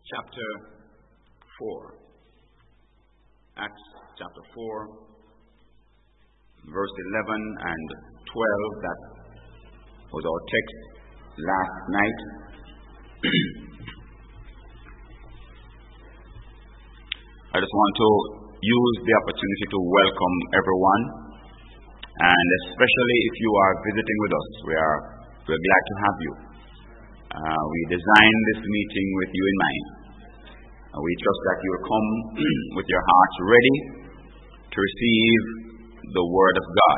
chapter 4. Acts chapter 4, verse 11 and 12. That was our text last night. I just want to use the opportunity to welcome everyone, and especially if you are visiting with us, we're glad to have you. We designed this meeting with you in mind. We trust that you will come with your hearts ready to receive the Word of God.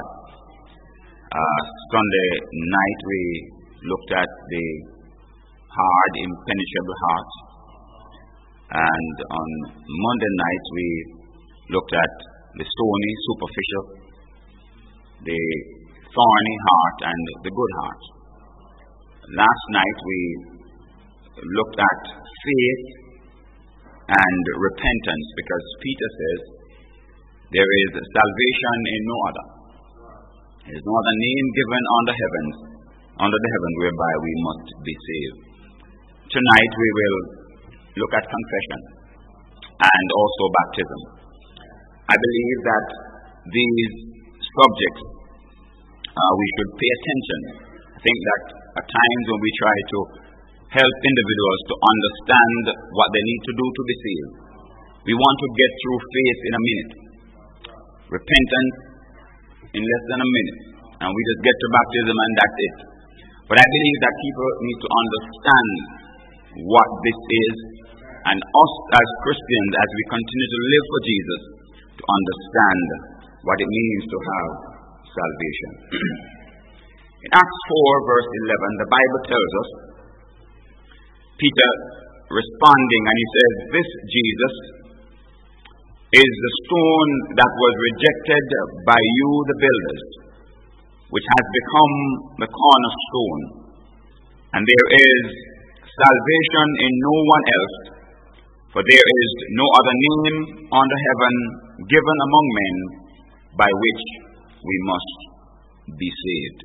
Sunday night we looked at the hard, impenetrable heart, and on Monday night we looked at the stony, superficial, the thorny heart, and the good heart. Last night we looked at faith and repentance, because Peter says there is salvation in no other. There is no other name given under the heaven whereby we must be saved. Tonight we will look at confession and also baptism. I believe that these subjects we should pay attention. I think that at times when we try to help individuals to understand what they need to do to be saved, we want to get through faith in a minute, repentance in less than a minute, and we just get to baptism and that's it. But I believe that people need to understand what this is, and us as Christians, as we continue to live for Jesus, to understand what it means to have salvation. In Acts 4 verse 11, the Bible tells us, Peter responding, and he says, "This Jesus is the stone that was rejected by you the builders, which has become the cornerstone. And there is salvation in no one else, for there is no other name under heaven given among men by which we must be saved."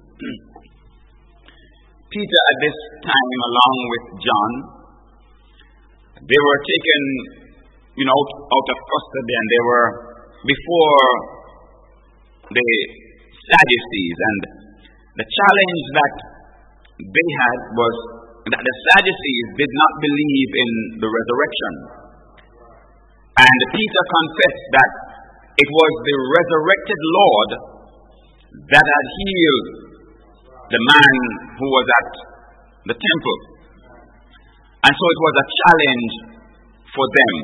Peter at this time, along with John, they were taken out of custody, and they were before the Sadducees. And the challenge that they had was that the Sadducees did not believe in the resurrection. And Peter confessed that it was the resurrected Lord that had healed the man who was at the temple. And so it was a challenge for them.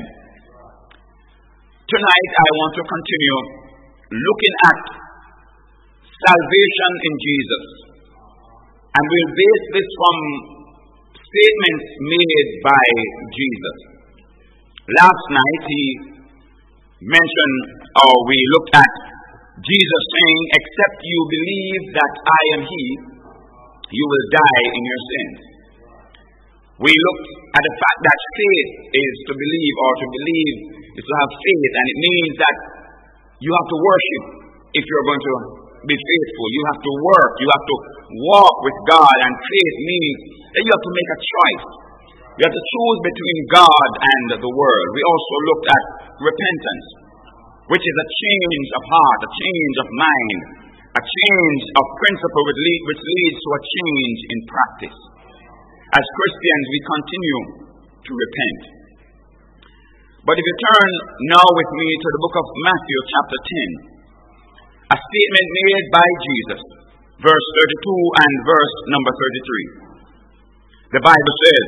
Tonight I want to continue looking at salvation in Jesus. And we'll base this from statements made by Jesus. Last night he mentioned, or we looked at Jesus saying, "Except you believe that I am He, you will die in your sins." We looked at the fact that faith is to believe, or to believe is to have faith, and it means that you have to worship if you're going to be faithful. You have to work, you have to walk with God, and faith means that you have to make a choice. You have to choose between God and the world. We also looked at repentance, which is a change of heart, a change of mind, a change of principle which leads to a change in practice. As Christians, we continue to repent. But if you turn now with me to the book of Matthew chapter 10, a statement made by Jesus, verse 32 and verse number 33. The Bible says,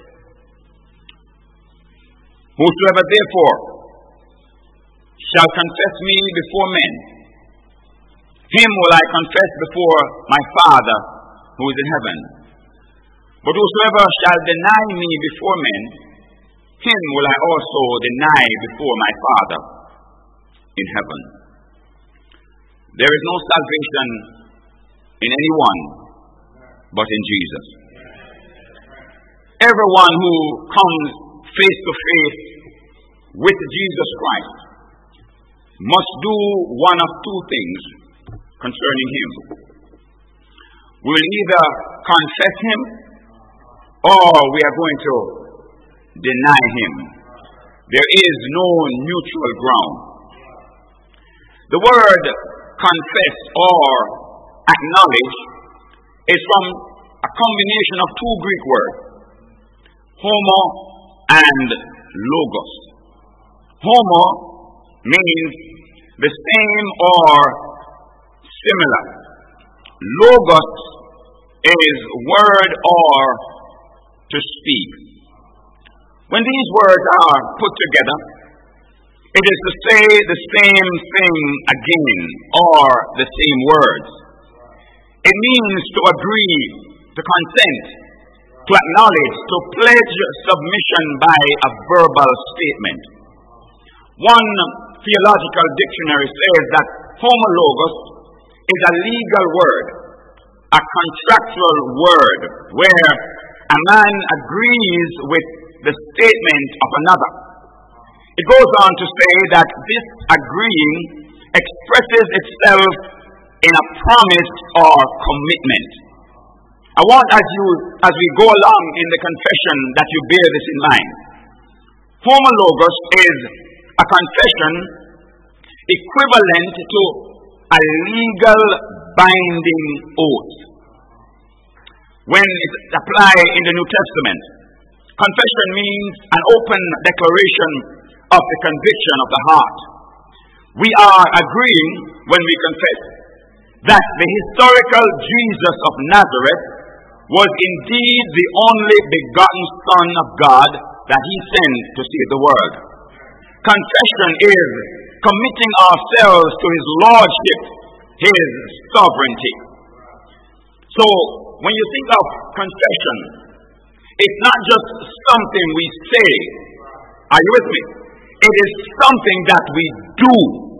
"Whosoever therefore shall confess me before men, him will I confess before my Father who is in heaven. But whosoever shall deny me before men, him will I also deny before my Father in heaven." There is no salvation in anyone but in Jesus. Everyone who comes face to face with Jesus Christ must do one of two things concerning Him. We will either confess Him, or we are going to deny him. There is no neutral ground. The word confess or acknowledge is from a combination of two Greek words, homo and logos. Homo means the same or similar. Logos is word or to speak. When these words are put together, it is to say the same thing again or the same words. It means to agree, to consent, to acknowledge, to pledge submission by a verbal statement. One theological dictionary says that homologos is a legal word, a contractual word, where a man agrees with the statement of another. It goes on to say that this agreeing expresses itself in a promise or commitment. I want as we go along in the confession that you bear this in mind. Homologos is a confession equivalent to a legal binding oath. When it's applied in the New Testament, confession means an open declaration of the conviction of the heart. We are agreeing when we confess that the historical Jesus of Nazareth was indeed the only begotten Son of God that he sent to save the world. Confession is committing ourselves to his lordship, his sovereignty. So, when you think of confession, it's not just something we say. Are you with me? It is something that we do.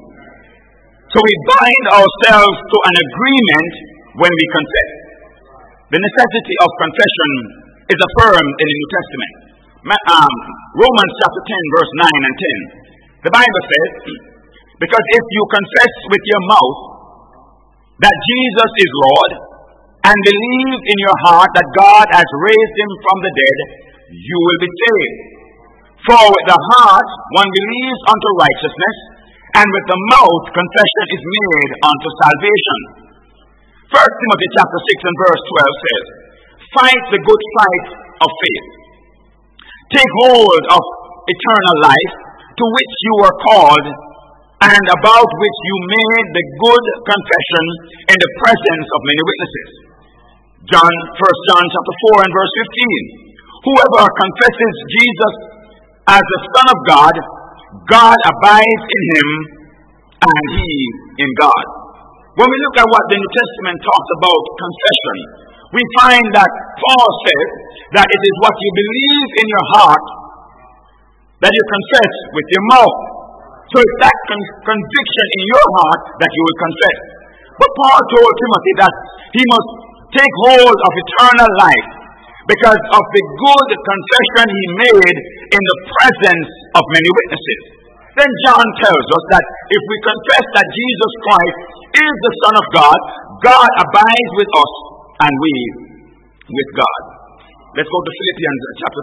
So we bind ourselves to an agreement when we confess. The necessity of confession is affirmed in the New Testament. Romans chapter 10, verse 9 and 10. The Bible says, because if you confess with your mouth that Jesus is Lord, and believe in your heart that God has raised him from the dead, you will be saved. For with the heart one believes unto righteousness, and with the mouth confession is made unto salvation. 1 Timothy chapter 6 and verse 12 says, fight the good fight of faith. Take hold of eternal life, to which you were called, and about which you made the good confession in the presence of many witnesses. 1 John chapter 4 and verse 15. Whoever confesses Jesus as the Son of God, God abides in him, and he in God. When we look at what the New Testament talks about confession, we find that Paul says that it is what you believe in your heart that you confess with your mouth. So it's that conviction in your heart that you will confess. But Paul told Timothy that he must take hold of eternal life because of the good confession he made in the presence of many witnesses. Then John tells us that if we confess that Jesus Christ is the Son of God, God abides with us and we with God. Let's go to Philippians chapter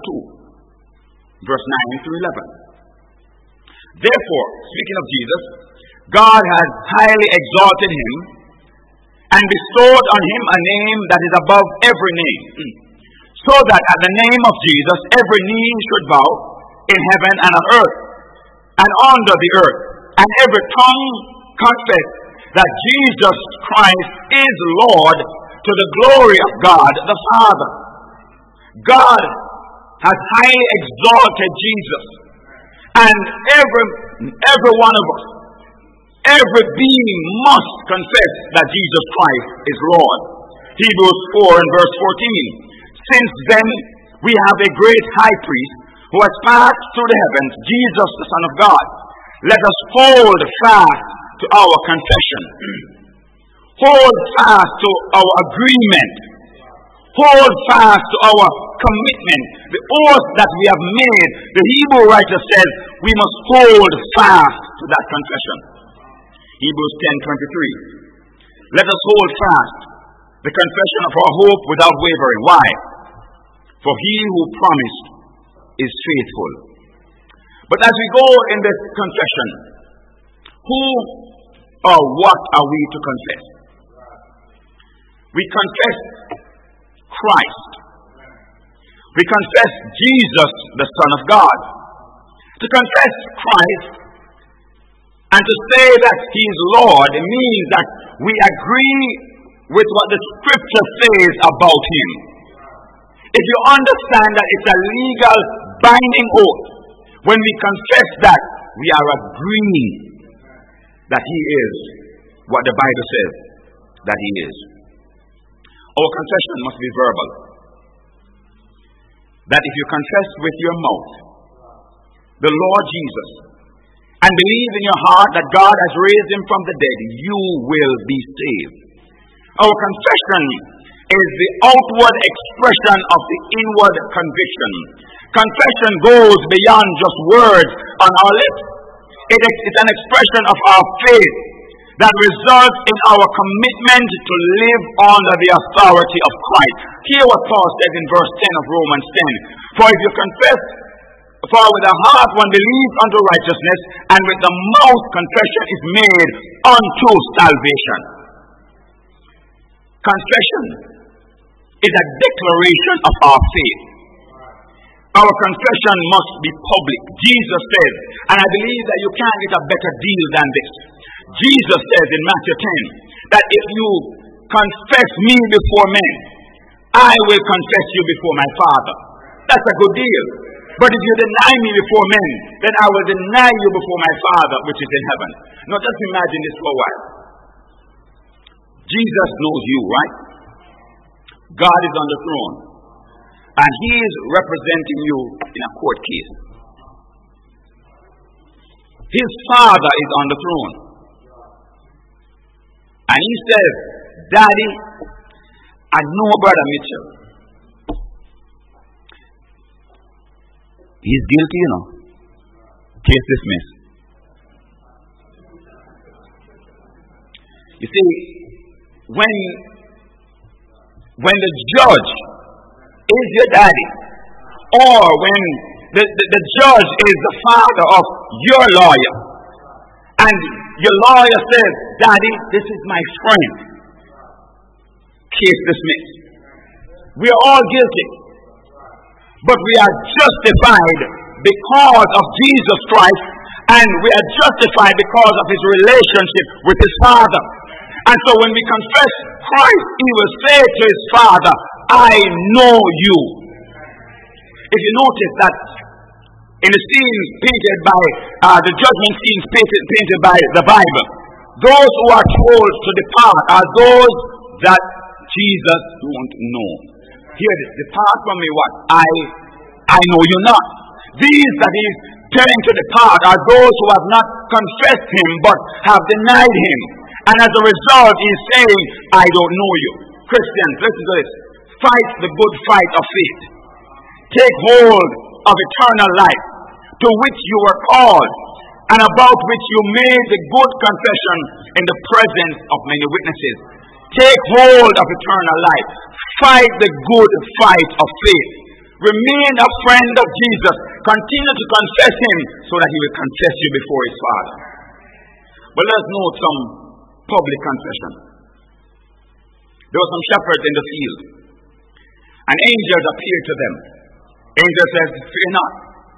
2, verse 9 through 11. Therefore, speaking of Jesus, God has highly exalted him and bestowed on him a name that is above every name, so that at the name of Jesus every knee should bow in heaven and on earth and under the earth, and every tongue confess that Jesus Christ is Lord, to the glory of God the Father. God has highly exalted Jesus, and every one of us, every being must confess that Jesus Christ is Lord. Hebrews 4 and verse 14. Since then we have a great high priest who has passed through the heavens, Jesus the Son of God. Let us hold fast to our confession. Hold fast to our agreement. Hold fast to our commitment. The oath that we have made. The Hebrew writer says we must hold fast to that confession. Hebrews 10:23. Let us hold fast the confession of our hope without wavering. Why? For he who promised is faithful. But as we go in this confession, who or what are we to confess? We confess Christ. We confess Jesus, the Son of God. To confess Christ and to say that He is Lord means that we agree with what the Scripture says about Him. If you understand that it's a legal binding oath, when we confess that, we are agreeing that He is what the Bible says that He is. Our confession must be verbal. That if you confess with your mouth the Lord Jesus and believe in your heart that God has raised Him from the dead, you will be saved. Our confession is the outward expression of the inward conviction. Confession goes beyond just words on our lips. It's an expression of our faith that results in our commitment to live under the authority of Christ. Hear what Paul says in verse 10 of Romans 10. For if you confess, for with the heart one believes unto righteousness, and with the mouth confession is made unto salvation. Confession is a declaration of our faith. Our confession must be public. Jesus says, and I believe that you can't get a better deal than this. Jesus says in Matthew 10 that if you confess me before men, I will confess you before my Father. That's a good deal. But if you deny me before men, then I will deny you before my Father which is in heaven. Now just imagine this for a while. Jesus knows you, right? God is on the throne. And He is representing you in a court case. His Father is on the throne. And He says, Daddy, I know Brother Mitchell. He's guilty, you know. Case dismissed. You see, when the judge is your daddy, or when the judge is the father of your lawyer, and your lawyer says, Daddy, this is my friend, case dismissed. We are all guilty, but we are justified because of Jesus Christ, and we are justified because of His relationship with His Father. And so when we confess Christ, He will say to His Father, I know you. If you notice that in the scenes painted by the judgment scenes painted by the Bible, those who are told to depart are those that Jesus don't know. Hear this: depart from me, what? I know you not. These that He's telling to depart are those who have not confessed Him but have denied Him. And as a result, He's saying, I don't know you. Christians, listen to this. Fight the good fight of faith. Take hold of eternal life, to which you were called, and about which you made the good confession in the presence of many witnesses. Take hold of eternal life. Fight the good fight of faith. Remain a friend of Jesus. Continue to confess Him so that He will confess you before His Father. But let's note some public confession. There were some shepherds in the field, and angels appeared to them. Angel says, fear not,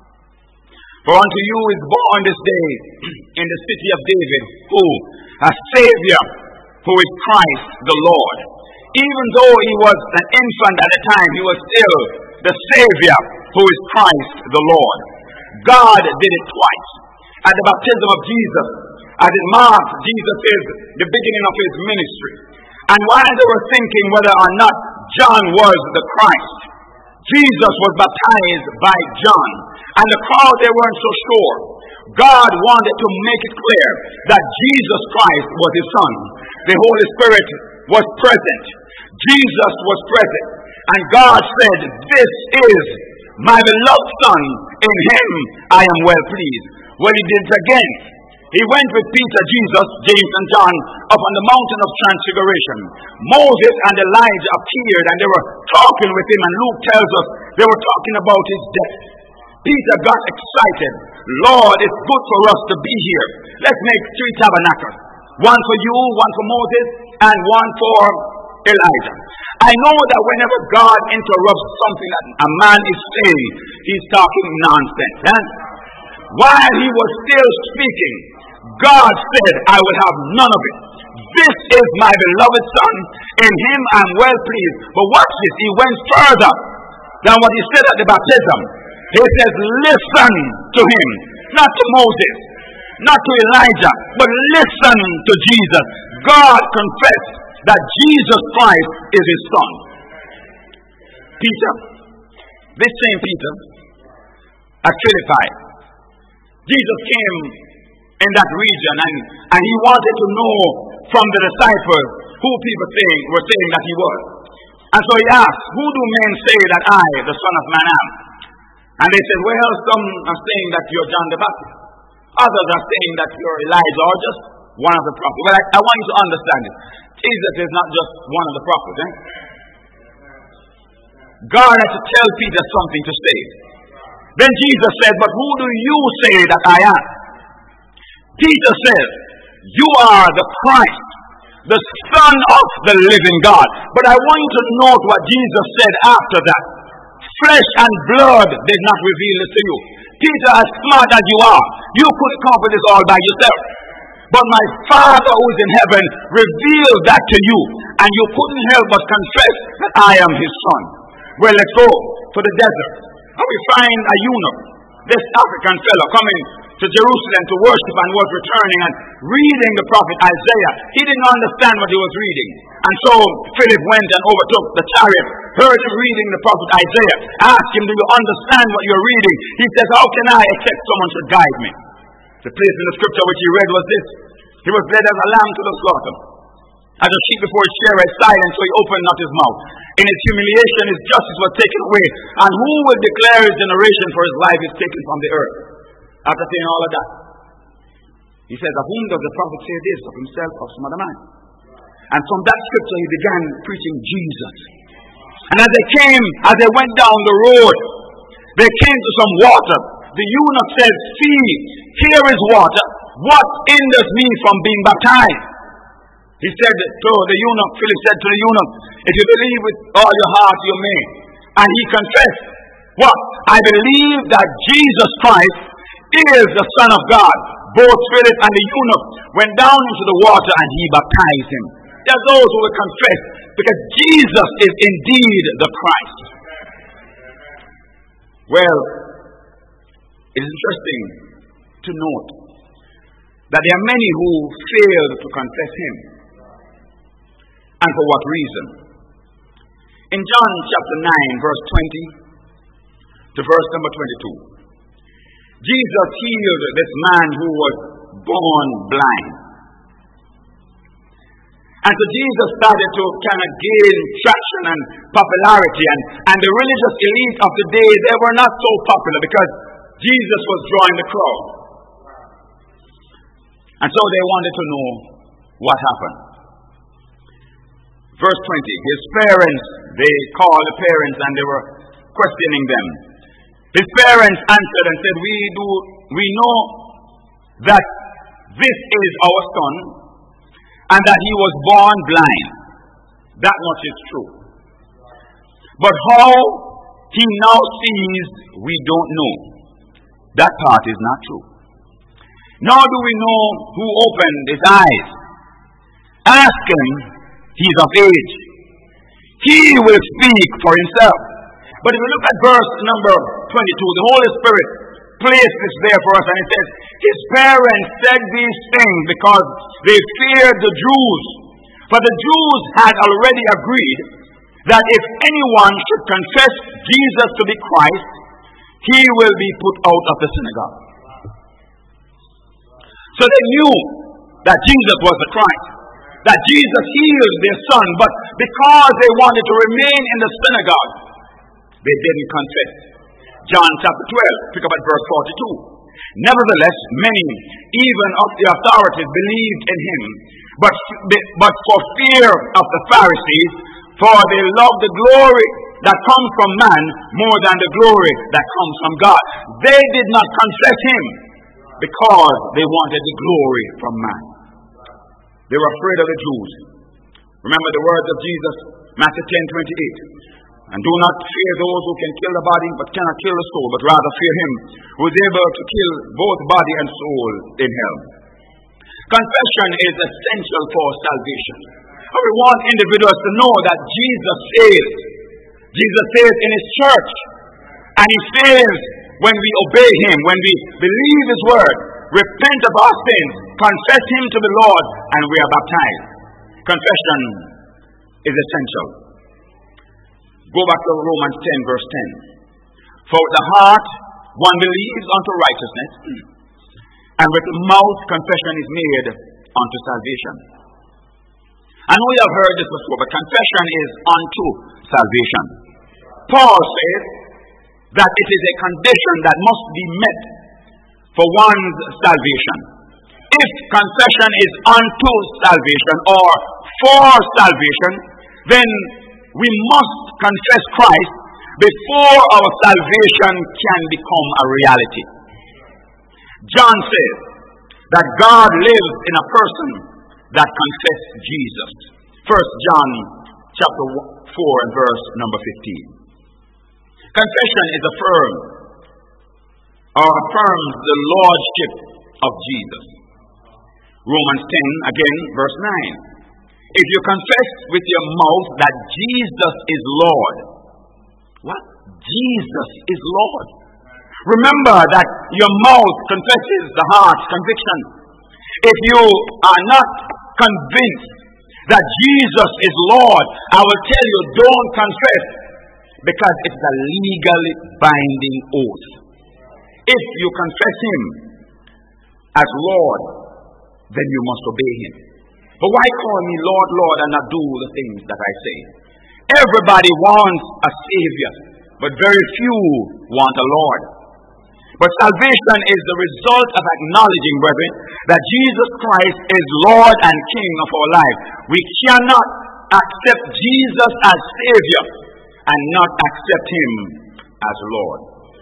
for unto you is born this day in the city of David a Savior, who is Christ the Lord. Even though He was an infant at the time, He was still the Savior, who is Christ the Lord. God did it twice. At the baptism of Jesus, as it marks Jesus is the beginning of His ministry. And while they were thinking whether or not John was the Christ, Jesus was baptized by John. And the crowd, they weren't so sure. God wanted to make it clear that Jesus Christ was His Son. The Holy Spirit was present. Jesus was present. And God said, this is my beloved Son. In Him I am well pleased. Well, He did it again. He went with Peter, Jesus, James, and John up on the mountain of transfiguration. Moses and Elijah appeared, and they were talking with Him, and Luke tells us they were talking about His death. Peter got excited. Lord, it's good for us to be here. Let's make 3 tabernacles. One for you, one for Moses, and one for Elijah. I know that whenever God interrupts something that a man is saying, he's talking nonsense. And while he was still speaking, God said, I will have none of it. This is my beloved Son. In him I'm well pleased. But watch this. He went further than what he said at the baptism. He says, listen to him. Not to Moses, not to Elijah, but listen to Jesus. God confessed that Jesus Christ is his Son. Peter, this same Peter, at Philippi, Jesus came in that region and he wanted to know from the disciples who people were saying that he was. And so he asked, who do men say that I, the Son of Man, am? And they said, well, some are saying that you're John the Baptist. Others are saying that you're Elijah or just one of the prophets. Well, I want you to understand it. Jesus is not just one of the prophets. God had to tell Peter something to say. Then Jesus said, but who do you say that I am? Peter said, you are the Christ, the Son of the living God. But I want you to note what Jesus said after that. Flesh and blood did not reveal this to you. Peter, as smart as you are, you couldn't come up with this all by yourself. But my Father who is in heaven revealed that to you. And you couldn't help but confess that I am his Son. Well, let's go to the desert. And we find a eunuch, this African fellow, coming to Jerusalem to worship and was returning and reading the prophet Isaiah. He didn't understand what he was reading. And so Philip went and overtook the chariot, heard him reading the prophet Isaiah, asked him, do you understand what you're reading? He says, how can I except someone should guide me? The place in the scripture which he read was this. He was led as a lamb to the slaughter. As a sheep before his shearer is silent, so he opened not his mouth. In his humiliation, his justice was taken away. And who will declare his generation, for his life is taken from the earth? After saying all of that, he says, of whom does the prophet say this? Of himself or some other man? And from that scripture he began preaching Jesus. And as they went down the road, they came to some water. The eunuch said, see, here is water. What hinders me from being baptized? He said to the eunuch, Philip said to the eunuch, if you believe with all your heart, you may. And he confessed, what? I believe that Jesus Christ is the Son of God. Both Philip and the eunuch went down into the water and he baptized him. There are those who will confess, because Jesus is indeed the Christ. Well, it is interesting to note that there are many who failed to confess him. And for what reason? In John chapter 9, verse 20 to verse number 22, Jesus healed this man who was born blind. And so Jesus started to kind of gain traction and popularity. And the religious elite of the day, they were not so popular because Jesus was drawing the crowd. And so they wanted to know what happened. Verse 20, his parents, they called the parents and they were questioning them. His parents answered and said, we know that this is our son and that he was born blind. That much is true. But how he now sees, we don't know. That part is not true. Nor do we know who opened his eyes. Ask him, he's of age. He will speak for himself. But if you look at verse number 22, the Holy Spirit placed this there for us, and it says, his parents said these things because they feared the Jews. For the Jews had already agreed that if anyone should confess Jesus to be Christ, he will be put out of the synagogue. So they knew that Jesus was the Christ, that Jesus healed their son, but because they wanted to remain in the synagogue, they didn't confess. John chapter 12, pick up at verse 42. Nevertheless, many, even of the authorities, believed in him, but for fear of the Pharisees, for they loved the glory that comes from man more than the glory that comes from God. They did not confess him because they wanted the glory from man. They were afraid of the Jews. Remember the words of Jesus, Matthew 10:28. And do not fear those who can kill the body but cannot kill the soul, but rather fear him who is able to kill both body and soul in hell. Confession is essential for salvation. We want individuals to know that Jesus saves. Jesus saves in his church. And he saves when we obey him, when we believe his word, repent of our sins, confess him to the Lord, and we are baptized. Confession is essential. Go back to Romans 10 verse 10. For with the heart one believes unto righteousness, and with the mouth confession is made unto salvation. I know you have heard this before, but confession is unto salvation. Paul says that it is a condition that must be met for one's salvation. If confession is unto salvation or for salvation, then we must confess Christ before our salvation can become a reality. John says that God lives in a person that confesses Jesus. 1 John chapter 4 and verse number 15. Confession is affirms the lordship of Jesus. Romans 10 again verse 9. If you confess with your mouth that Jesus is Lord. What? Jesus is Lord. Remember that your mouth confesses the heart's conviction. If you are not convinced that Jesus is Lord, I will tell you, don't confess, because it's a legally binding oath. If you confess him as Lord, then you must obey him. But why call me Lord, Lord, and not do the things that I say? Everybody wants a Savior, but very few want a Lord. But salvation is the result of acknowledging, brethren, that Jesus Christ is Lord and King of our life. We cannot accept Jesus as Savior and not accept him as Lord.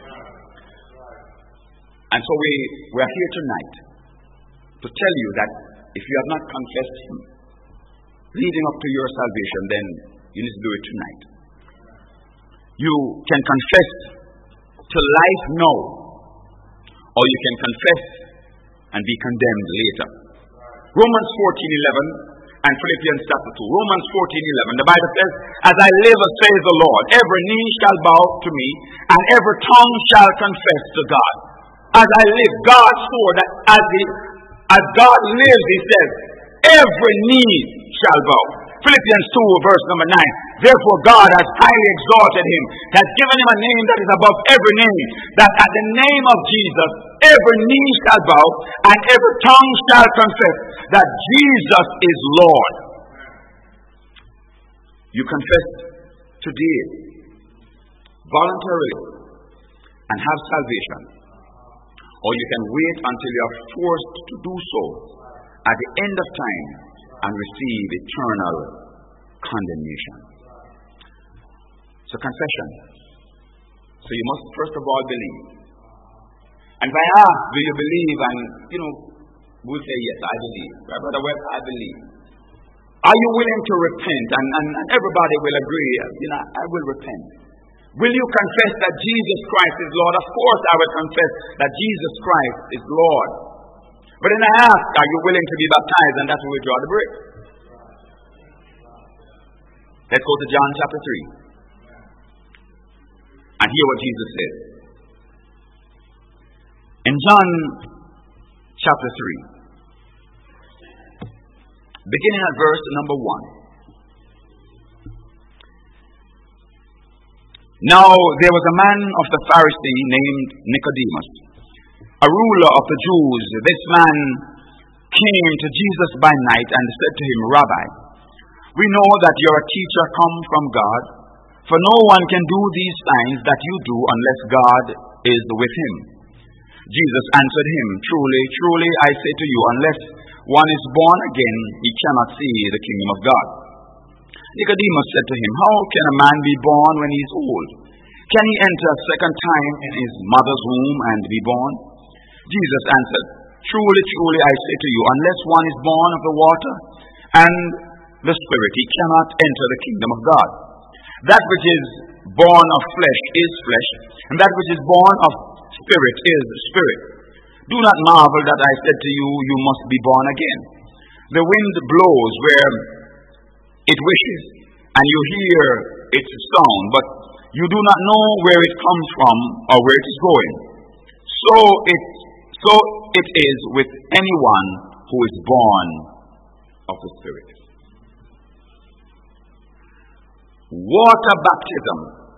And so we are here tonight to tell you that if you have not confessed him leading up to your salvation, then you need to do it tonight. You can confess to life now, or you can confess and be condemned later. Romans 14:11 and Philippians chapter 2. Romans 14:11. The Bible says, as I live, says the Lord, every knee shall bow to me, and every tongue shall confess to God. As I live, God swore that as God lives, he says, every knee shall bow. Philippians 2 verse number 9. Therefore God has highly exalted him, has given him a name that is above every name, that at the name of Jesus every knee shall bow and every tongue shall confess that Jesus is Lord. You confess today voluntarily and have salvation, or you can wait until you are forced to do so at the end of time and receive eternal condemnation. So confession. So you must first of all believe. And if I ask, do you believe? And we'll say, yes, I believe. Right, Brother West, I believe. Are you willing to repent? And everybody will agree, I will repent. Will you confess that Jesus Christ is Lord? Of course I will confess that Jesus Christ is Lord. But then I ask, are you willing to be baptized? And that's where we draw the break. Let's go to John chapter 3 and hear what Jesus said. In John chapter 3, beginning at verse number 1. Now there was a man of the Pharisee named Nicodemus, a ruler of the Jews. This man came to Jesus by night and said to him, Rabbi, we know that you are a teacher come from God, for no one can do these signs that you do unless God is with him. Jesus answered him, Truly, truly, I say to you, unless one is born again, he cannot see the kingdom of God. Nicodemus said to him, how can a man be born when he is old? Can he enter a second time in his mother's womb and be born? Jesus answered, truly, truly, I say to you, unless one is born of the water and the Spirit, he cannot enter the kingdom of God. That which is born of flesh is flesh, and that which is born of spirit is spirit. Do not marvel that I said to you, you must be born again. The wind blows where it wishes, and you hear its sound, but you do not know where it comes from or where it is going. So it is with anyone who is born of the Spirit. Water baptism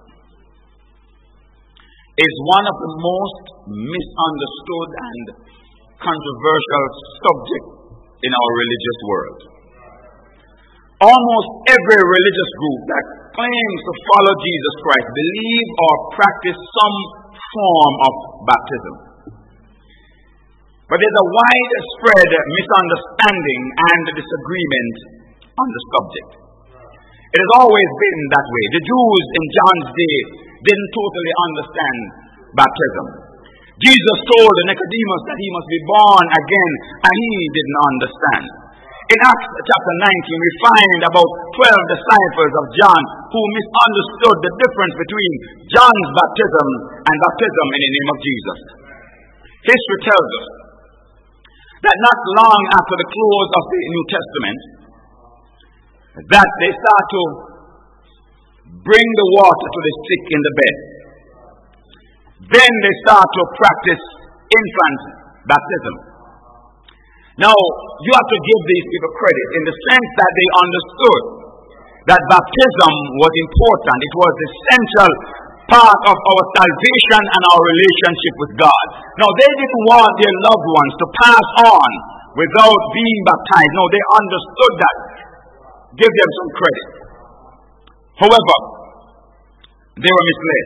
is one of the most misunderstood and controversial subjects in our religious world. Almost every religious group that claims to follow Jesus Christ believe or practice some form of baptism. But there's a widespread misunderstanding and disagreement on the subject. It has always been that way. The Jews in John's day didn't totally understand baptism. Jesus told Nicodemus that he must be born again, and he didn't understand. In Acts chapter 19, we find about 12 disciples of John who misunderstood the difference between John's baptism and baptism in the name of Jesus. History tells us that not long after the close of the New Testament, that they start to bring the water to the sick in the bed. Then they start to practice infant baptism. Now, you have to give these people credit in the sense that they understood that baptism was important. It was essential part of our salvation and our relationship with God. Now, they didn't want their loved ones to pass on without being baptized. No, they understood that. Give them some credit. However, they were misled.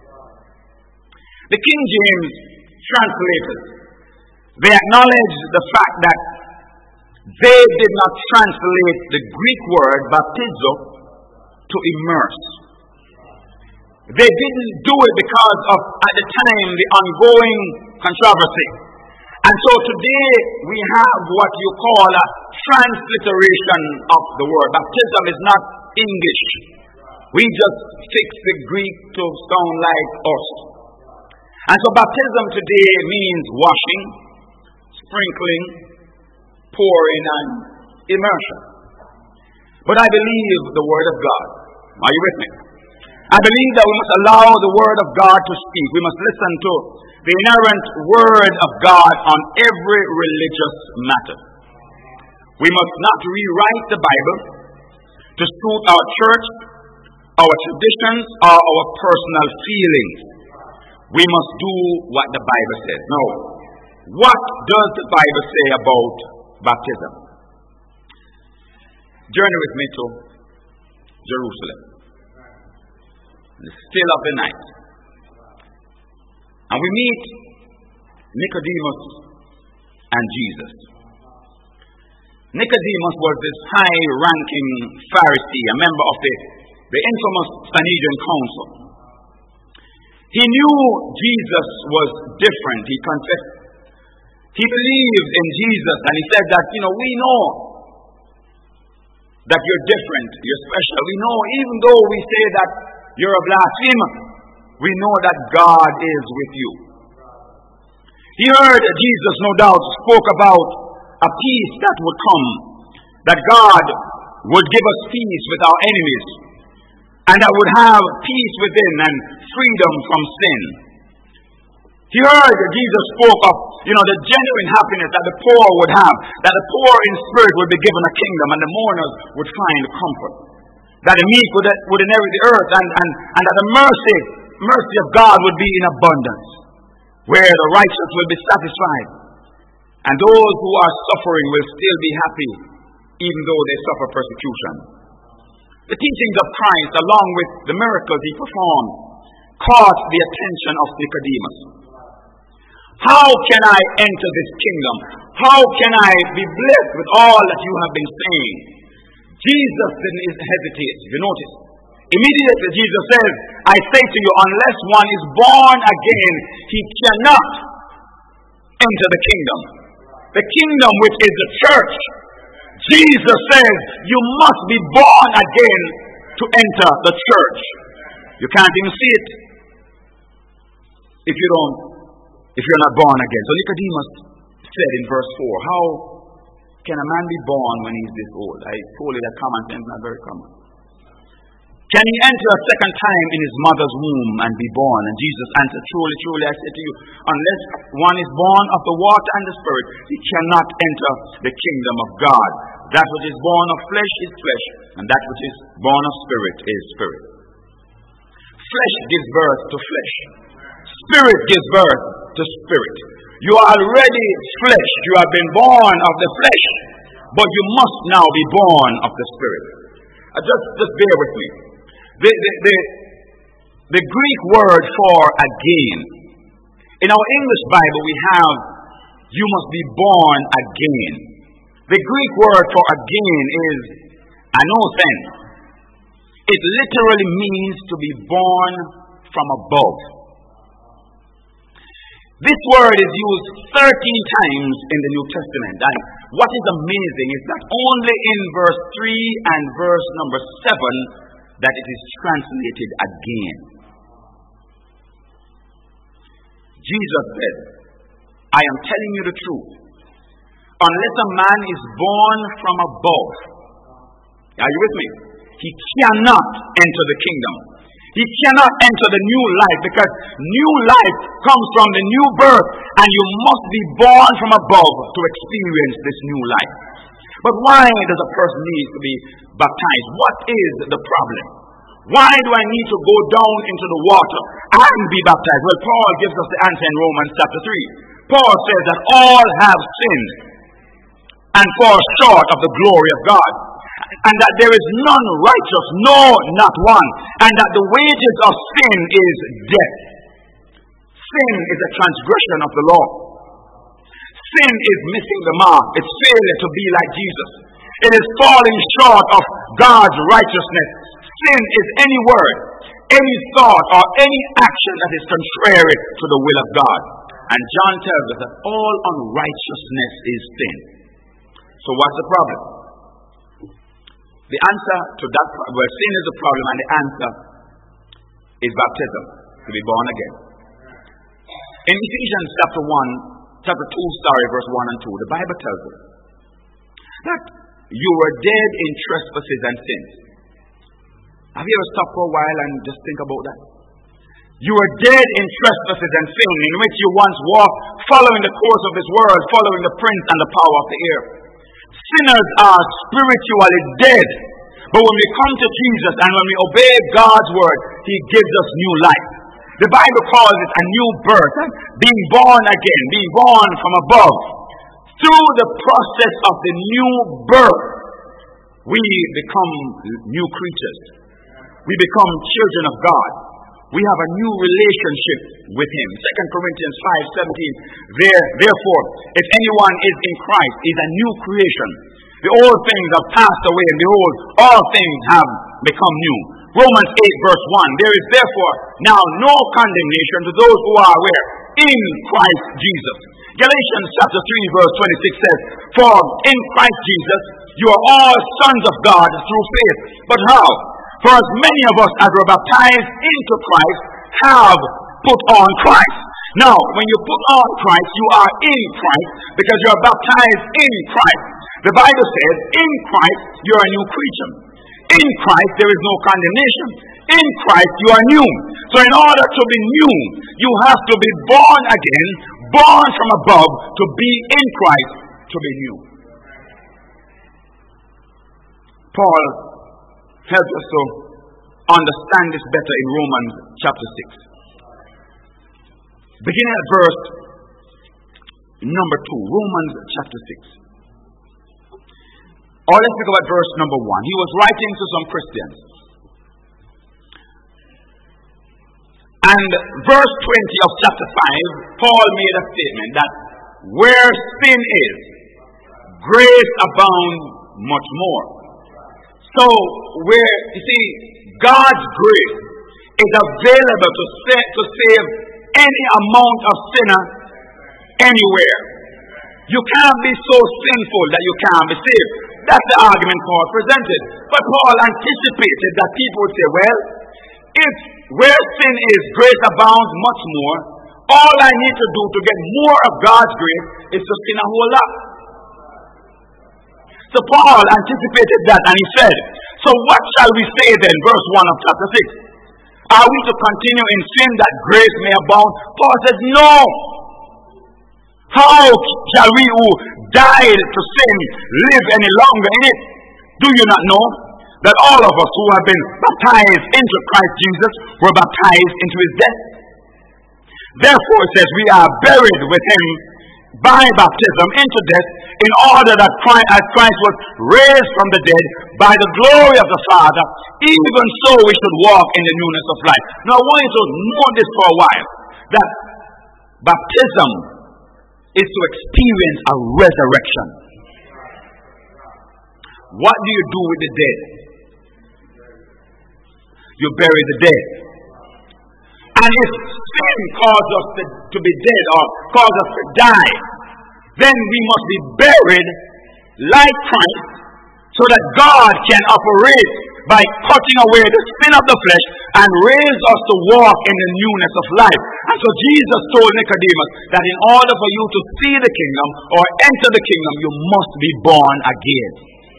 The King James translators, they acknowledge the fact that they did not translate the Greek word baptizo to immerse. They didn't do it because of, at the time, the ongoing controversy. And so today we have what you call a transliteration of the word. Baptism is not English. We just fix the Greek to sound like us. And so baptism today means washing, sprinkling, pouring, and immersion. But I believe the Word of God. Are you with me? I believe that we must allow the Word of God to speak. We must listen to the inerrant Word of God on every religious matter. We must not rewrite the Bible to suit our church, our traditions, or our personal feelings. We must do what the Bible says. Now, what does the Bible say about baptism? Journey with me to Jerusalem. The still of the night. And we meet Nicodemus and Jesus. Nicodemus was this high-ranking Pharisee, a member of the infamous Sanhedrin Council. He knew Jesus was different. He confessed. He believed in Jesus, and he said that, we know that you're different, you're special. We know, even though we say that you're a blasphemer, we know that God is with you. He heard Jesus, no doubt, spoke about a peace that would come, that God would give us peace with our enemies, and that would have peace within and freedom from sin. He heard that Jesus spoke of, the genuine happiness that the poor would have, that the poor in spirit would be given a kingdom, and the mourners would find comfort, that the meek would inherit the earth, and that the mercy of God would be in abundance, where the righteous will be satisfied, and those who are suffering will still be happy, even though they suffer persecution. The teachings of Christ, along with the miracles he performed, caught the attention of Nicodemus. How can I enter this kingdom? How can I be blessed with all that you have been saying? Jesus didn't hesitate. You notice? Immediately Jesus says, I say to you, unless one is born again, he cannot enter the kingdom. The kingdom which is the church. Jesus says, you must be born again to enter the church. You can't even see it if you're not born again. So Nicodemus said in verse 4, how can a man be born when he's this old? I told you that common sense is not very common. Can he enter a second time in his mother's womb and be born? And Jesus answered, truly, truly, I say to you, unless one is born of the water and the Spirit, he cannot enter the kingdom of God. That which is born of flesh is flesh, and that which is born of spirit is spirit. Flesh gives birth to flesh. Spirit gives birth to spirit. You are already flesh. You have been born of the flesh, but you must now be born of the Spirit. Just bear with me. The Greek word for again. In our English Bible we have, you must be born again. The Greek word for again is anothen. It literally means to be born from above. This word is used 13 times in the New Testament. And what is amazing is that only in verse 3 and verse number 7 that it is translated again. Jesus said, I am telling you the truth. Unless a man is born from above, are you with me? He cannot enter the kingdom. He cannot enter the new life, because new life comes from the new birth, and you must be born from above to experience this new life. But why does a person need to be baptized? What is the problem? Why do I need to go down into the water and be baptized? Well, Paul gives us the answer in Romans chapter 3. Paul says that all have sinned and fall short of the glory of God, and that there is none righteous, no, not one, and that the wages of sin is death. Sin is a transgression of the law. Sin is missing the mark. It's failure to be like Jesus. It is falling short of God's righteousness. Sin is any word, any thought, or any action that is contrary to the will of God. And John tells us that all unrighteousness is sin. So what's the problem? The answer to that problem, well, sin is the problem, and the answer is baptism, to be born again. In Ephesians chapter 2, verse 1 and 2, the Bible tells us that you were dead in trespasses and sins. Have you ever stopped for a while and just think about that? You were dead in trespasses and sin, in which you once walked, following the course of this world, following the prince and the power of the air. Sinners are spiritually dead. But when we come to Jesus and when we obey God's word, He gives us new life. The Bible calls it a new birth, being born again, being born from above. Through the process of the new birth, we become new creatures. We become children of God. We have a new relationship with Him. 2 Corinthians 5:17. Therefore, if anyone is in Christ, he is a new creation. The old things have passed away, and behold, all things have become new. Romans 8 verse 1. There is therefore now no condemnation to those who are where? In Christ Jesus. Galatians chapter 3 verse 26 says, for in Christ Jesus you are all sons of God through faith. But how? For as many of us as were baptized into Christ have put on Christ. Now, when you put on Christ, you are in Christ because you are baptized in Christ. The Bible says, in Christ, you are a new creature. In Christ, there is no condemnation. In Christ, you are new. So in order to be new, you have to be born again, born from above, to be in Christ, to be new. Paul helps us to understand this better in Romans chapter 6. Beginning at verse number 2, Romans chapter 6. Or let's think about verse number 1. He was writing to some Christians. And verse 20 of chapter 5, Paul made a statement that where sin is, grace abounds much more. So, you see, God's grace is available to save any amount of sinner anywhere. You can't be so sinful that you can't be saved. That's the argument Paul presented. But Paul anticipated that people would say, well, if where sin is, grace abounds much more, all I need to do to get more of God's grace is to sin a whole lot. So Paul anticipated that, and he said, so what shall we say then, verse 1 of chapter 6? Are we to continue in sin that grace may abound? Paul says, no. How shall we who died to sin live any longer in it? Do you not know that all of us who have been baptized into Christ Jesus were baptized into his death? Therefore it says we are buried with him by baptism into death, in order that as Christ was raised from the dead by the glory of the Father, even so we should walk in the newness of life. Now I want you to know this for a while, that baptism is to experience a resurrection. What do you do with the dead? You bury the dead. And if sin causes us to be dead or causes us to die, then we must be buried like Christ so that God can operate by cutting away the sin of the flesh and raise us to walk in the newness of life. And so Jesus told Nicodemus that in order for you to see the kingdom or enter the kingdom, you must be born again.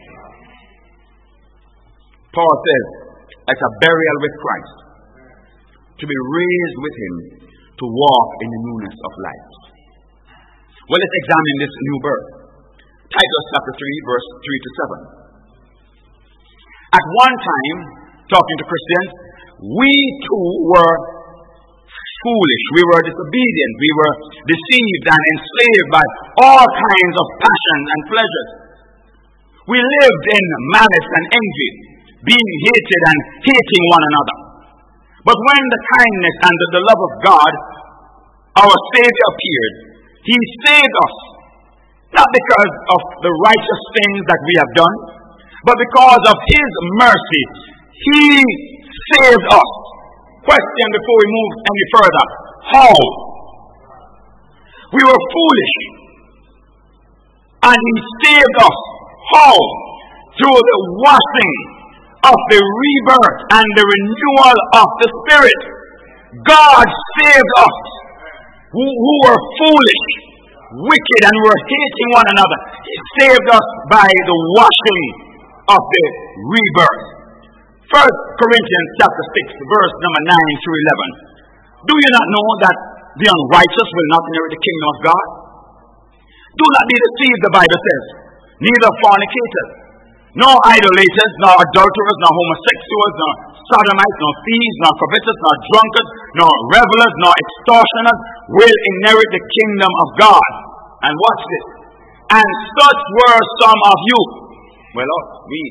Paul says, it's a burial with Christ, to be raised with him, to walk in the newness of life. Well, let's examine this new birth. Titus chapter 3, verse 3 to 7. At one time, talking to Christians, we too were foolish. We were disobedient. We were deceived and enslaved by all kinds of passions and pleasures. We lived in malice and envy, being hated and hating one another. But when the kindness and the love of God, our Savior, appeared, he saved us, not because of the righteous things that we have done, but because of his mercy. He saved us. Question before we move any further: how? We were foolish, and he saved us. How? Through the washing of the rebirth and the renewal of the Spirit. God saved us who were foolish, wicked, and were hating one another. He saved us by the washing of the rebirth. 1 Corinthians chapter 6, verse number 9 through 11. Do you not know that the unrighteous will not inherit the kingdom of God? Do not be deceived, the Bible says. Neither fornicators, nor idolaters, nor adulterers, nor homosexuals, nor sodomites, nor thieves, nor covetous, nor drunkards, nor revelers, nor extortioners will inherit the kingdom of God. And watch this. And such were some of you. Well, we.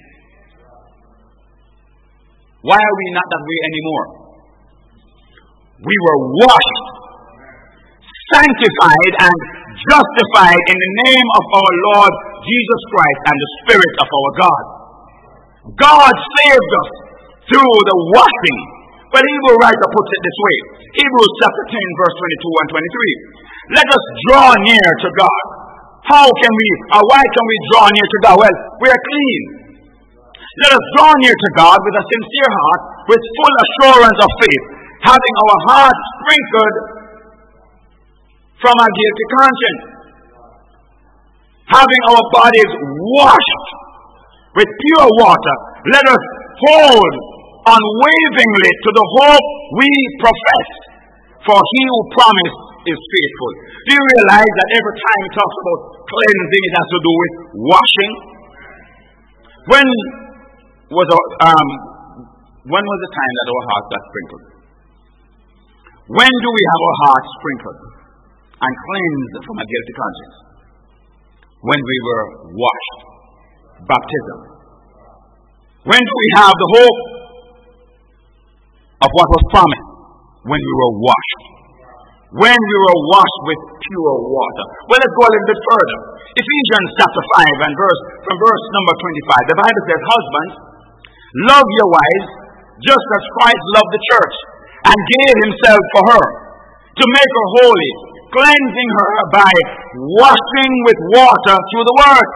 Why are we not that way anymore? We were washed, sanctified, and justified in the name of our Lord Jesus Christ and the Spirit of our God. God saved us through the washing. But Hebrew writer puts it this way. Hebrews chapter 10, verse 22 and 23. Let us draw near to God. How can we, or why can we draw near to God? Well, we are clean. Let us draw near to God with a sincere heart, with full assurance of faith, having our hearts sprinkled from a guilty conscience, having our bodies washed with pure water. Let us hold unwaveringly to the hope we profess, for he who promised is faithful. Do you realize that every time it talks about cleansing, it has to do with washing? When was the time that our hearts got sprinkled? When do we have our hearts sprinkled and cleansed from a guilty conscience? When we were washed. Baptism. When do we have the hope of what was promised? When we were washed. when we were washed with pure water. Well, let's go a little bit further. Ephesians chapter 5 and from verse number 25. The Bible says, husbands, love your wives just as Christ loved the church and gave himself for her to make her holy, cleansing her by washing with water through the word.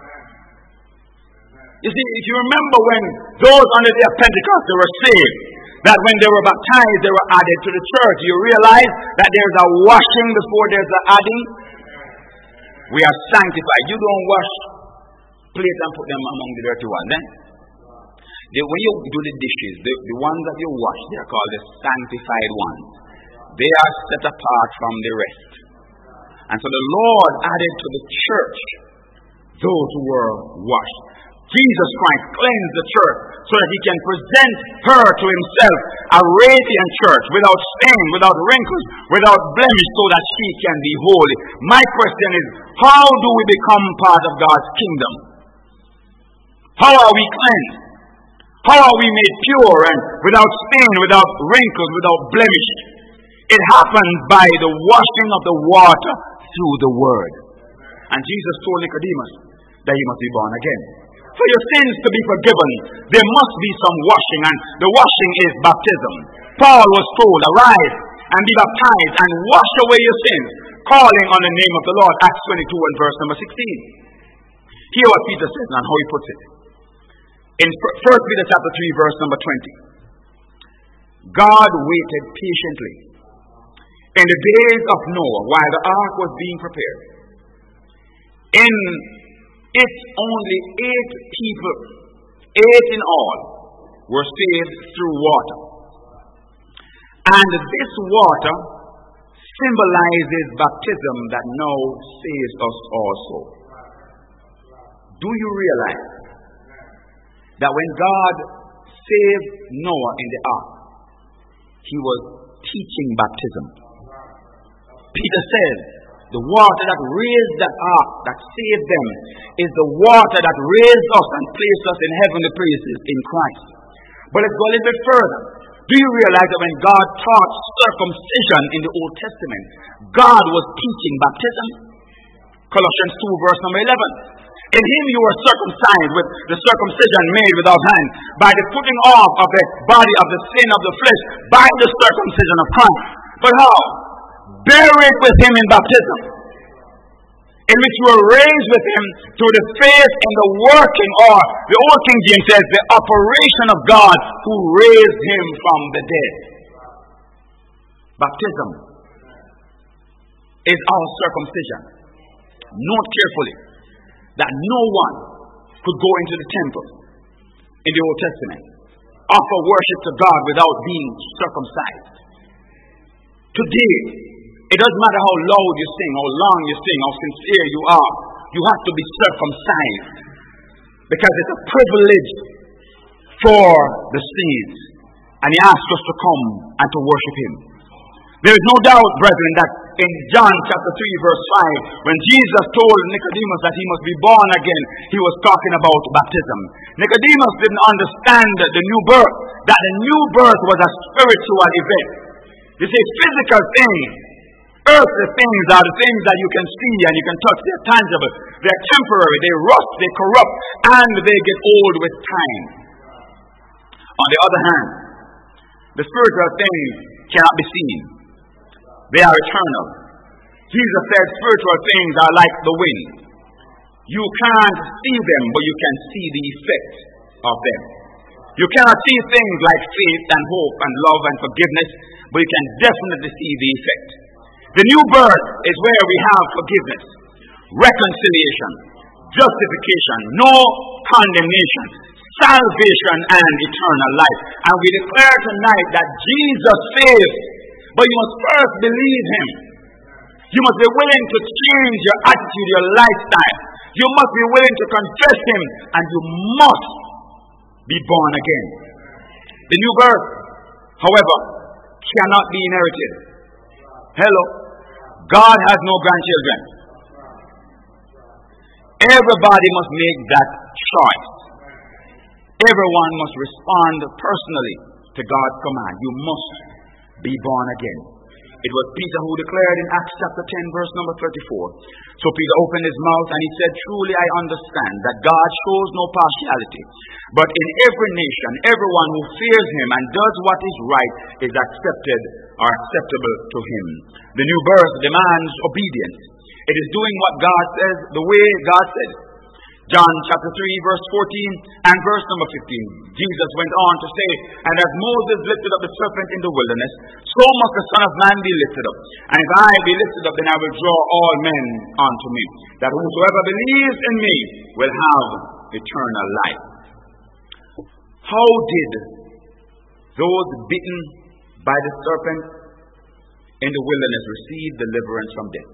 You see, if you remember when those under the Pentecost were saved, that when they were baptized, they were added to the church. You realize that there's a washing before there's an adding. We are sanctified. You don't wash plates and put them among the dirty ones. When you do the dishes, the ones that you wash, they are called the sanctified ones. They are set apart from the rest. And so the Lord added to the church those who were washed. Jesus Christ cleansed the church so that he can present her to himself, a radiant church, without stain, without wrinkles, without blemish, so that she can be holy. My question is, how do we become part of God's kingdom? How are we cleansed? How are we made pure and without stain, without wrinkles, without blemish? It happens by the washing of the water through the word. And Jesus told Nicodemus that he must be born again. For your sins to be forgiven, there must be some washing, and the washing is baptism. Paul was told, arise and be baptized and wash away your sins, calling on the name of the Lord. Acts 22 and verse number 16. Hear what Peter says and how he puts it. In 1 Peter chapter 3 verse number 20. God waited patiently in the days of Noah while the ark was being prepared. In it only 8 people, 8 in all, were saved through water. And this water symbolizes baptism that now saves us also. Do you realize that when God saved Noah in the ark, he was teaching baptism? Peter says, the water that raised that ark, that saved them, is the water that raised us and placed us in heavenly places in Christ. But let's go a little bit further. Do you realize that when God taught circumcision in the Old Testament, God was teaching baptism? Colossians 2 verse number 11. In him you were circumcised with the circumcision made without hand, by the putting off of the body of the sin of the flesh, by the circumcision of Christ. But how? Buried with him in baptism, in which you were raised with him through the faith in the working, or the Old King James says, the operation of God who raised him from the dead. Baptism is our circumcision. Note carefully that no one could go into the temple in the Old Testament, offer worship to God without being circumcised. Today, it doesn't matter how loud you sing, how long you sing, how sincere you are. You have to be circumcised, because it's a privilege for the saints. And he asks us to come and to worship him. There is no doubt, brethren, that in John chapter 3 verse 5, when Jesus told Nicodemus that he must be born again, he was talking about baptism. Nicodemus didn't understand the new birth, that the new birth was a spiritual event. You see, physical things, earthly things are the things that you can see and you can touch. They're tangible. They're temporary. They rust. They corrupt. And they get old with time. On the other hand, the spiritual things cannot be seen. They are eternal. Jesus said spiritual things are like the wind. You can't see them, but you can see the effect of them. You cannot see things like faith and hope and love and forgiveness, but you can definitely see the effect. The new birth is where we have forgiveness, reconciliation, justification, no condemnation, salvation, and eternal life. And we declare tonight that Jesus saves, but you must first believe him. You must be willing to change your attitude, your lifestyle. You must be willing to confess him, and you must be born again. The new birth, however, cannot be inherited. Hello. God has no grandchildren. Everybody must make that choice. Everyone must respond personally to God's command. You must be born again. It was Peter who declared in Acts chapter 10 verse number 34. So Peter opened his mouth and he said, truly I understand that God shows no partiality, but in every nation, everyone who fears him and does what is right is accepted or acceptable to him. The new birth demands obedience. It is doing what God says the way God said it. John chapter 3 verse 14 and verse number 15. Jesus went on to say, and as Moses lifted up the serpent in the wilderness, so must the Son of Man be lifted up. And if I be lifted up, then I will draw all men unto me. That whosoever believes in me will have eternal life. How did those bitten by the serpent in the wilderness receive deliverance from death?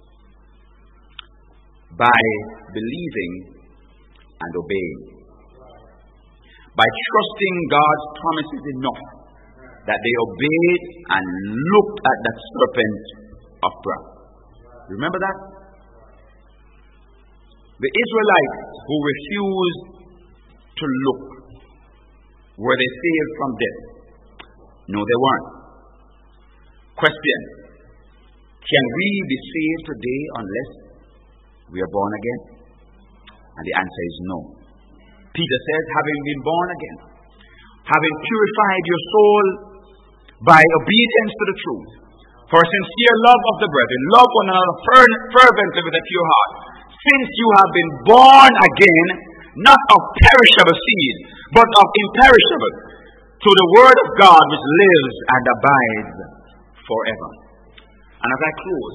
By believing and obeying. By trusting God's promises enough that they obeyed and looked at that serpent of brass. Remember that? The Israelites who refused to look, were they saved from death? No, they weren't. Question: can we be saved today unless we are born again? And the answer is no. Peter says, having been born again, having purified your soul by obedience to the truth, for sincere love of the brethren, love one another fervently with a pure heart, since you have been born again, not of perishable seed, but of imperishable, through the word of God which lives and abides forever. And as I close,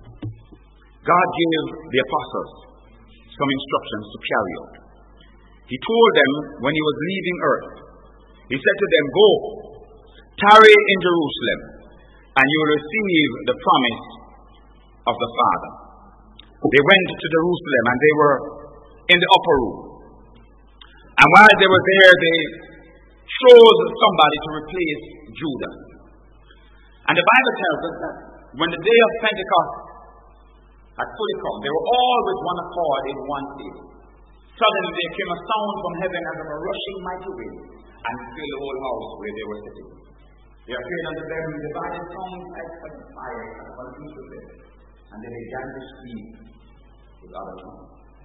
God gave the apostles some instructions to carry out. He told them when he was leaving earth, he said to them, go, tarry in Jerusalem, and you will receive the promise of the Father. They went to Jerusalem and they were in the upper room. And while they were there, they chose somebody to replace Judas. And the Bible tells us that when the day of Pentecost had fully come, they were all with one accord in one place. Suddenly there came a sound from heaven as of a rushing mighty wind, and filled the whole house where they were sitting. There appeared unto them divided tongues as of fire upon each of them, and they began to speak with other tongues.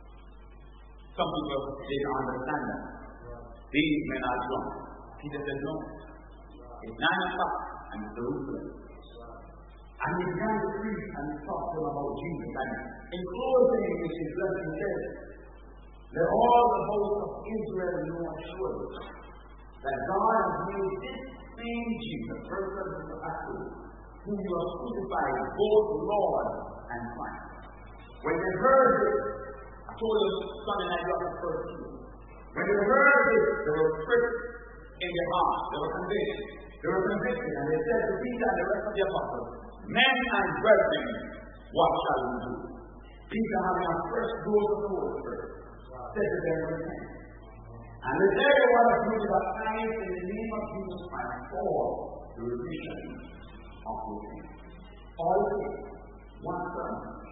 Some people didn't understand that. These men are drunk. Peter said, no. It's 9 o'clock and it's Jerusalem. And he began to preach and talk to them about Jesus. And in closing with his lesson, he said, let all the hosts of Israel know assuredly that God has made this same Jesus, person of the Apostle, whom you have crucified, both Lord and Christ. When they heard this, I told you Sunday night after the first two. When they heard this, they were pricked in their hearts. They were convicted. They were convicted, and they said to Peter and the rest of the apostles, men and brethren, what shall we do? Peter, having a first dose of the Holy Spirit, said to them, repent. And let every one of you be baptized in the name of Jesus Christ for the remission of your sins. All faith, one Son,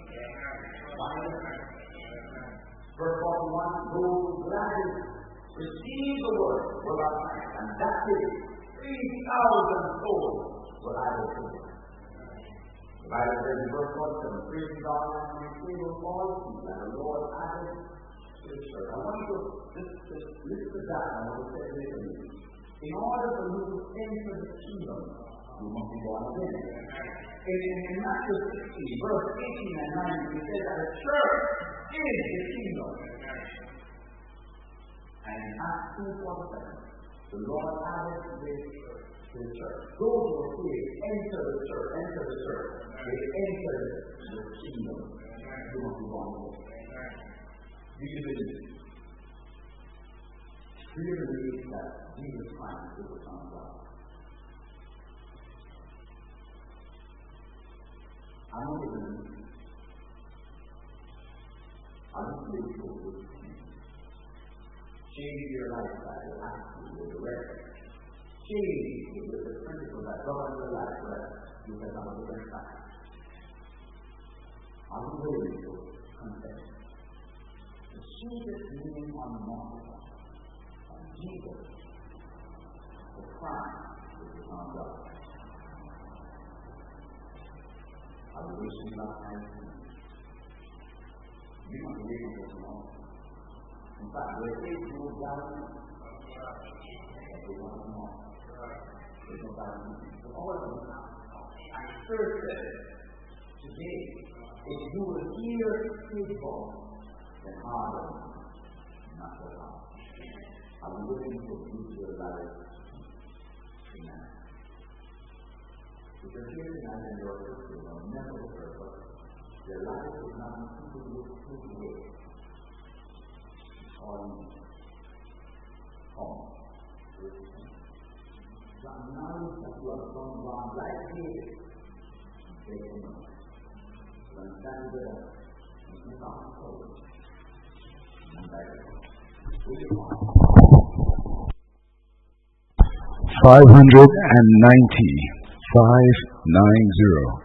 one Spirit. Verse 41, those who gladly receive the word were baptized, and that day 3,000 souls were added to it. The Bible says in verse 47, praise God and we favor all people, and the Lord added to the church. I want you to just listen to that and what it says later. In order for you to enter the kingdom, you must be born again. In Matthew 16, verse 18 and 19, it says that the church is the kingdom. And in Acts 2:47, the Lord added this to the church. Those who are saved enter the church, They enter the kingdom. You must be born again. Do you believe it? Do you believe that Jesus Christ is the Son of God? I don't believe it. I don't believe it. Change your lifestyle, attitude, with the rest. Change with the principle that governs your life, where you can have a different life. I don't believe it. Confess. The sweetest name on the mountain of Jesus, the Christ, is the Son of God. I was wishing last night. You want to live this long. In fact, there is no value. They want more. There's no value. So all of them now. I first said today, if you will hear his voice, then harden not your heart. Are we looking for future life? Amen. Because here tonight in your sister will never purpose. Your life is not simply with his way. It's all home. So acknowledge that you are from God like David. Take a moment. When stand there, and you can't hold it. And back it up. 590.